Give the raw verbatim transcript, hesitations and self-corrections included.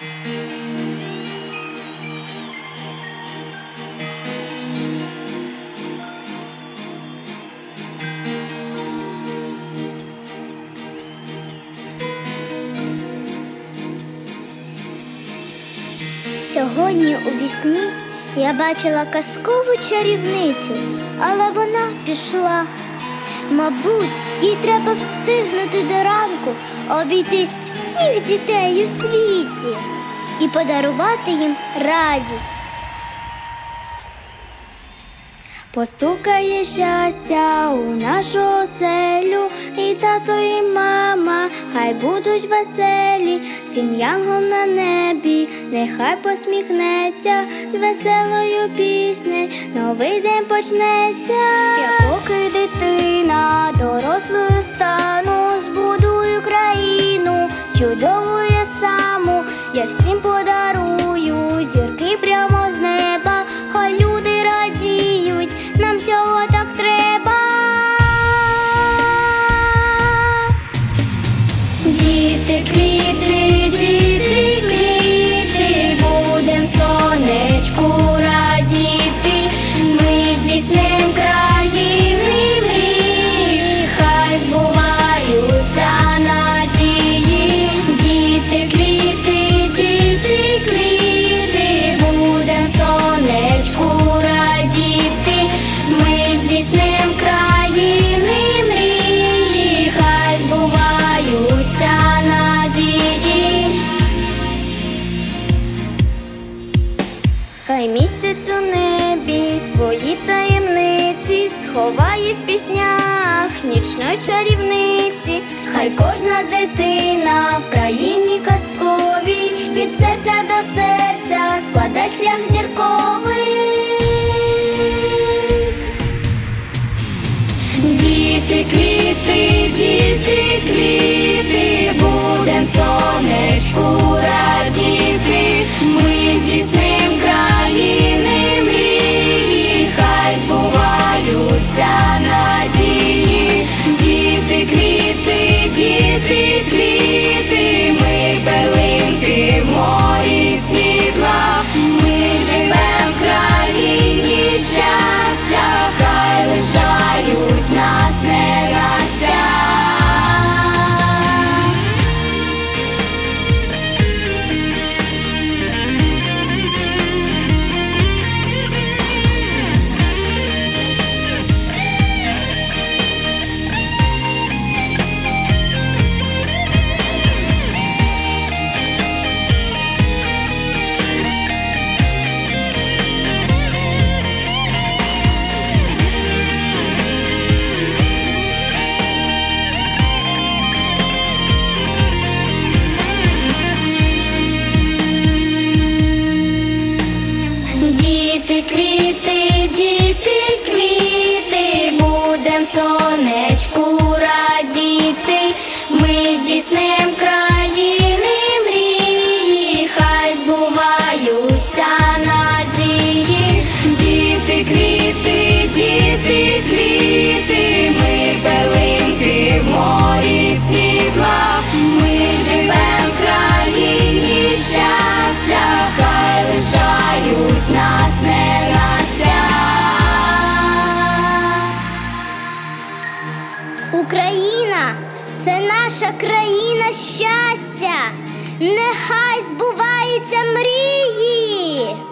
Сьогодні у вісні я бачила казкову чарівницю, але вона пішла. Мабуть, їй треба встигнути до ранку обійти всіх дітей у світі і подарувати їм радість. Постукає щастя у нашу оселю, і тато, і мама хай будуть веселі. Всім янгол на небі нехай посміхнеться, з веселою піснею новий день почнеться. Я поки дитина дорослою стану, збудую країну чудову я саму. Я всім подарую зірки прямо з неба, хай люди радіють, нам цього так треба. Діти, квіти, діти, квіти, будем сонечку радіти. Ми здійсним країни мрії, хай збуваються надії. Діти, квіти, діти, квіти, будем сонечку радіти. Ми здійсним країни мрії, хай збуваються надії. Хай місяць у небі свої таємниці сховає в піснях нічної чарівниці. Хай кожна дитина в країні казковій від серця до серця складе шлях зірковий. Діти, квіти, діти, квіти, будем сонечку радіти. Ми здійсним країни мрії, хай збуваються надії. Діти, квіти, діти, квіти, ми перлинки в морі світла. Ми живем в країні щастя, хай лишають нас ненастя. Діти, квіти, діти, квіти, будем сонечку радіти. Ми здійсним країни мрії, хай збуваються надії. Діти, квіти, діти, квіти, ми перлинки в морі світла. Ми живем в країні щастя, хай лишають нас ненастя. Україна – це наша країна щастя, нехай збуваються мрії.